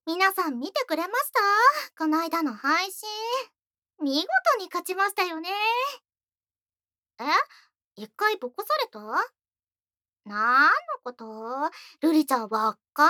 皆さん見てくれました？この間の配信。見事に勝ちましたよね。え、一回ボコされた？なんのこと？ルリちゃんわかんない。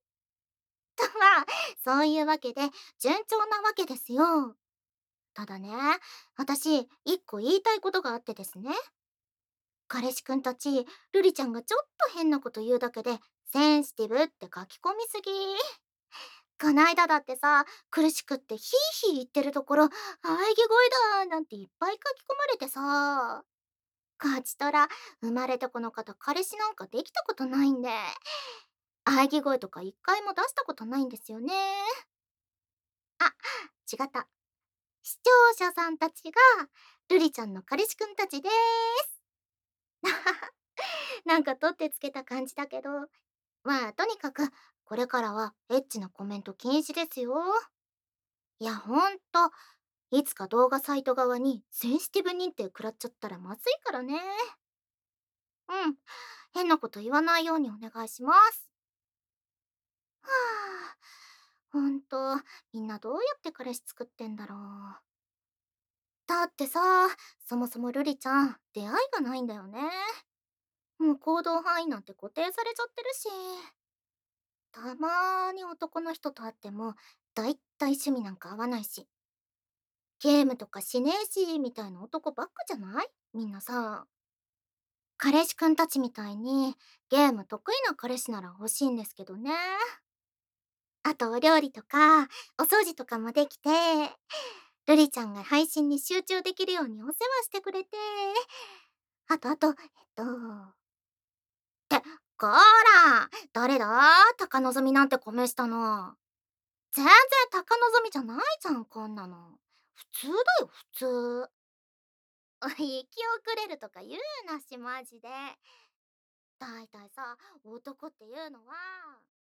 まあ、そういうわけで順調なわけですよ。ただね、私一個言いたいことがあってですね。彼氏くんたち、ルリちゃんがちょっと変なこと言うだけでセンシティブって書き込みすぎ。こないだだってさ、苦しくってヒーヒー言ってるところ、喘ぎ声だなんていっぱい書き込まれてさ、こちとら、生まれてこの方彼氏なんかできたことないんで、喘ぎ声とか一回も出したことないんですよね。あ、違った。視聴者さんたちが、ルリちゃんの彼氏くんたちでーす。なんか取ってつけた感じだけど、まあとにかく、これからはエッチなコメント禁止ですよ。いやほんと、いつか動画サイト側にセンシティブ認定食らっちゃったらまずいからね。うん。変なこと言わないようにお願いします。はあ。ほんと、みんなどうやって彼氏作ってんだろう。だってさ、そもそもルリちゃん、出会いがないんだよね。もう行動範囲なんて固定されちゃってるし。たまーに男の人と会っても、だいたい趣味なんか合わないし。ゲームとかしねえし、みたいな男ばっかじゃない？みんなさ。彼氏くんたちみたいにゲーム得意な彼氏なら欲しいんですけどね。あとお料理とかお掃除とかもできて、ルリちゃんが配信に集中できるようにお世話してくれて、あと、こーら、誰だ？高望みなんてコメしたの。全然高望みじゃないじゃん、こんなの。普通だよ、普通。生き遅れるとか言うなし、マジで。だいたいさ、男っていうのは